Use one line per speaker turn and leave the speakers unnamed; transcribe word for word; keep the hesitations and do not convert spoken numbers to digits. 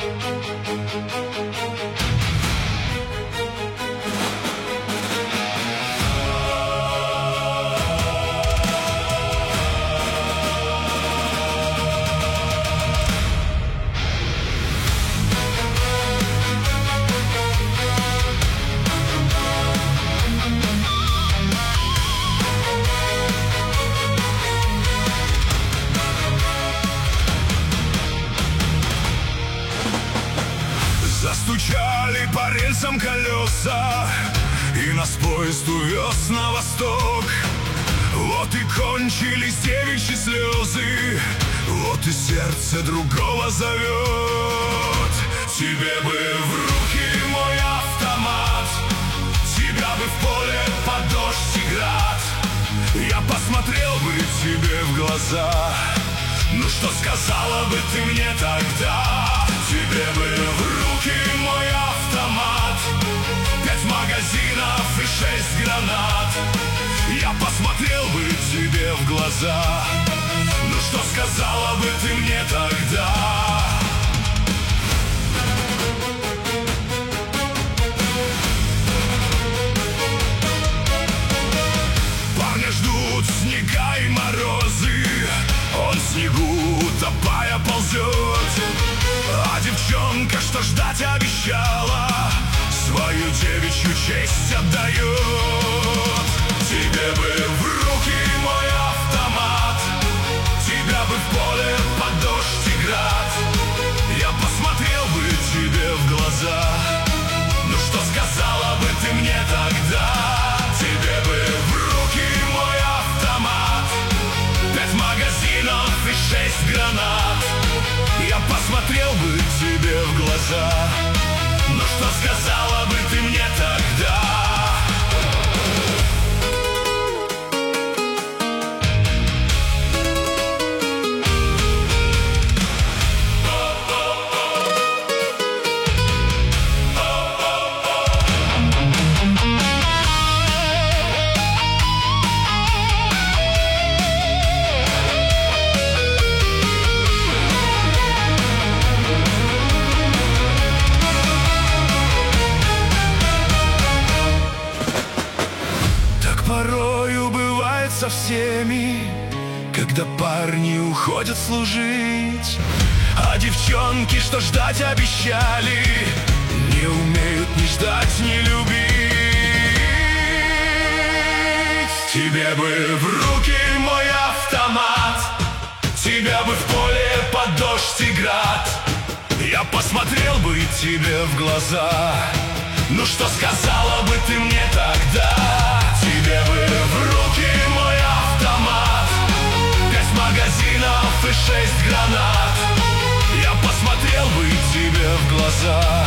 Застучали по рельсам колеса, и нас поезд увез на восток. Вот и кончились девичьи слезы, вот и сердце другого зовет. Тебе бы в руки мой автомат, тебя бы в поле под дождь и град. Я посмотрел бы тебе в глаза, ну что сказала бы ты мне тогда? Тебе бы в руки мой автомат, пять магазинов и шесть гранат. Я посмотрел бы тебе в глаза, ну что сказала бы ты мне тогда? Парня ждут снега и морозы, он в снегу утопая ползет. А девчонка, что ждать обещала, свою девичью честь отдает. Тебе бы в руки мой автомат, тебя бы в поле под дождь и град. Я посмотрел бы тебе в глаза, ну что сказала бы ты мне тогда? Тебе бы в руки мой автомат, пять магазинов и шесть гранат. Я посмотрел бы тебе в глаза, но что сказала бы ты мне тогда? Порою бывает со всеми, когда парни уходят служить, а девчонки, что ждать обещали, не умеют ни ждать, ни любить. Тебе бы в руки мой автомат, тебя бы в поле под дождь и град. Я посмотрел бы тебе в глаза, ну что сказала бы ты мне тогда? Тебе бы в руки мой автомат, пять магазинов и шесть гранат. Я посмотрел бы тебе в глаза,